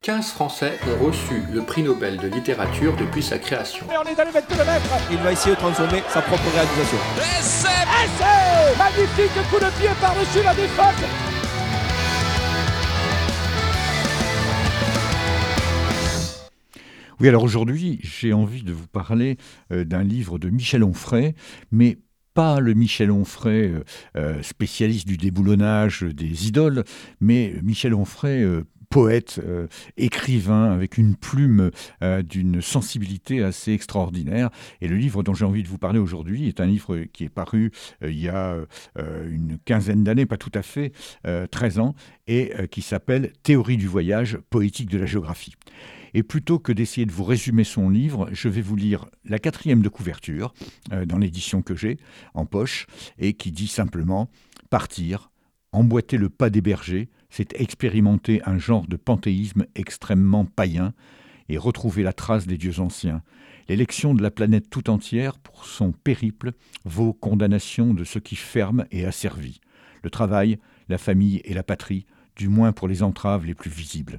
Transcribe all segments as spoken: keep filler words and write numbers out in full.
quinze Français ont reçu le prix Nobel de littérature depuis sa création. Et on est à vingt kilomètres. Il va essayer de transformer sa propre réalisation. Essai Essai Magnifique coup de pied par-dessus la défense. Oui, alors aujourd'hui, j'ai envie de vous parler euh, d'un livre de Michel Onfray, mais pas le Michel Onfray euh, spécialiste du déboulonnage des idoles, mais Michel Onfray, euh, poète, euh, écrivain, avec une plume euh, d'une sensibilité assez extraordinaire. Et le livre dont j'ai envie de vous parler aujourd'hui est un livre qui est paru euh, il y a euh, une quinzaine d'années, pas tout à fait, euh, treize ans, et euh, qui s'appelle « Théorie du voyage, poétique de la géographie ». Et plutôt que d'essayer de vous résumer son livre, je vais vous lire la quatrième de couverture, euh, dans l'édition que j'ai, en poche, et qui dit simplement « Partir, emboîter le pas des bergers, c'est expérimenter un genre de panthéisme extrêmement païen et retrouver la trace des dieux anciens. L'élection de la planète tout entière pour son périple vaut condamnation de ce qui ferme et asservit. Le travail, la famille et la patrie, du moins pour les entraves les plus visibles.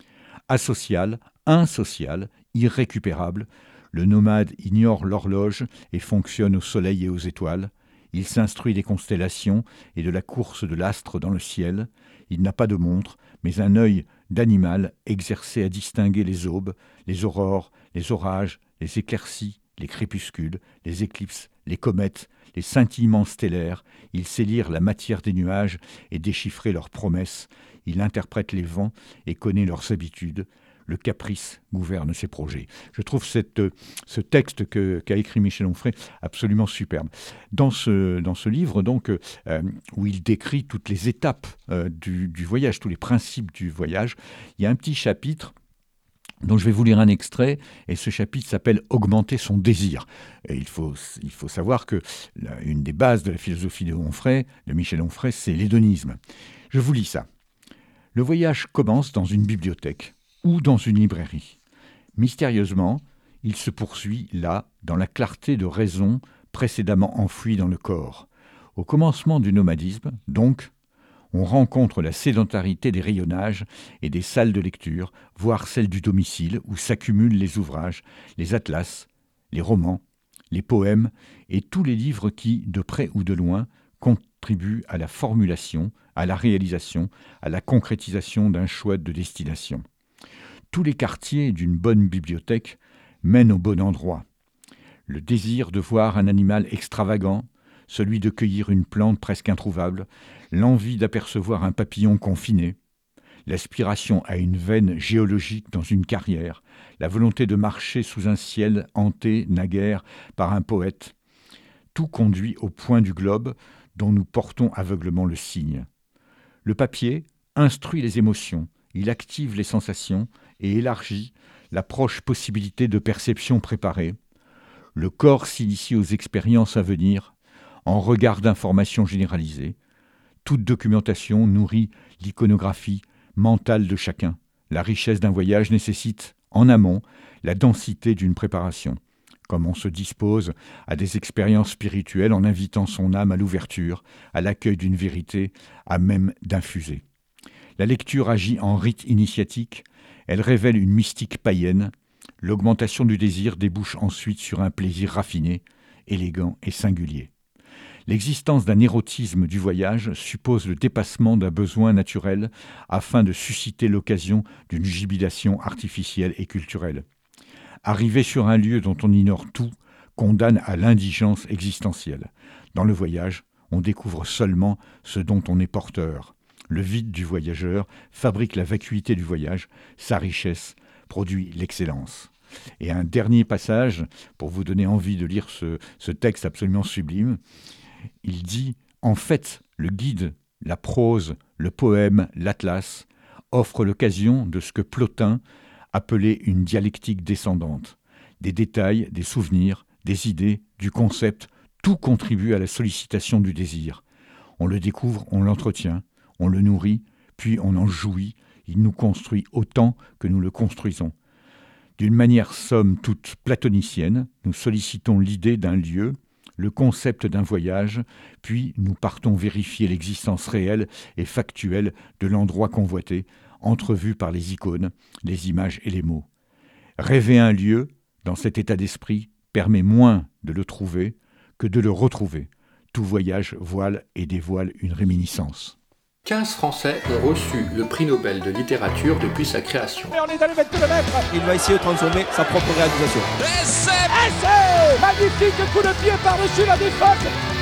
Asocial, insocial, irrécupérable, le nomade ignore l'horloge et fonctionne au soleil et aux étoiles. Il s'instruit des constellations et de la course de l'astre dans le ciel. Il n'a pas de montre, mais un œil d'animal exercé à distinguer les aubes, les aurores, les orages, les éclaircies, les crépuscules, les éclipses, les comètes, les scintillements stellaires. Il sait lire la matière des nuages et déchiffrer leurs promesses. Il interprète les vents et connaît leurs habitudes. Le caprice gouverne ses projets. Je trouve cette, ce texte que, qu'a écrit Michel Onfray absolument superbe. Dans ce, dans ce livre, donc, euh, où il décrit toutes les étapes euh, du, du voyage, tous les principes du voyage, il y a un petit chapitre dont je vais vous lire un extrait, et ce chapitre s'appelle « Augmenter son désir ». Et il faut, il faut savoir que la, une des bases de la philosophie de Onfray, de Michel Onfray, c'est l'hédonisme. Je vous lis ça. Le voyage commence dans une bibliothèque ou dans une librairie. Mystérieusement, il se poursuit là, dans la clarté de raison précédemment enfouie dans le corps. Au commencement du nomadisme, donc, on rencontre la sédentarité des rayonnages et des salles de lecture, voire celles du domicile où s'accumulent les ouvrages, les atlas, les romans, les poèmes et tous les livres qui, de près ou de loin, contribuent à la formulation, à la réalisation, à la concrétisation d'un choix de destination. Tous les quartiers d'une bonne bibliothèque mènent au bon endroit. Le désir de voir un animal extravagant, celui de cueillir une plante presque introuvable, l'envie d'apercevoir un papillon confiné, l'aspiration à une veine géologique dans une carrière, la volonté de marcher sous un ciel hanté naguère par un poète, tout conduit au point du globe dont nous portons aveuglement le signe. Le papier instruit les émotions, il active les sensations et élargit la proche possibilité de perception préparée. Le corps s'initie aux expériences à venir en regard d'informations généralisées. Toute documentation nourrit l'iconographie mentale de chacun. La richesse d'un voyage nécessite, en amont, la densité d'une préparation. Comme on se dispose à des expériences spirituelles en invitant son âme à l'ouverture, à l'accueil d'une vérité, à même d'infuser. La lecture agit en rite initiatique, elle révèle une mystique païenne. L'augmentation du désir débouche ensuite sur un plaisir raffiné, élégant et singulier. L'existence d'un érotisme du voyage suppose le dépassement d'un besoin naturel afin de susciter l'occasion d'une jubilation artificielle et culturelle. Arriver sur un lieu dont on ignore tout condamne à l'indigence existentielle. Dans le voyage, on découvre seulement ce dont on est porteur. Le vide du voyageur fabrique la vacuité du voyage, sa richesse produit l'excellence. Et un dernier passage, pour vous donner envie de lire ce, ce texte absolument sublime, il dit « En fait, le guide, la prose, le poème, l'atlas offrent l'occasion de ce que Plotin appelait une dialectique descendante. Des détails, des souvenirs, des idées, du concept, tout contribue à la sollicitation du désir. On le découvre, on l'entretient, on le nourrit, puis on en jouit, il nous construit autant que nous le construisons. D'une manière somme toute platonicienne, nous sollicitons l'idée d'un lieu, le concept d'un voyage, puis nous partons vérifier l'existence réelle et factuelle de l'endroit convoité entrevue par les icônes, les images et les mots. Rêver un lieu, dans cet état d'esprit, permet moins de le trouver que de le retrouver. Tout voyage voile et dévoile une réminiscence. quinze Français ont reçu le prix Nobel de littérature depuis sa création. Et on est allé mettre le mètre. Il va essayer de transformer sa propre réalisation. Essai magnifique coup de pied par-dessus la défense.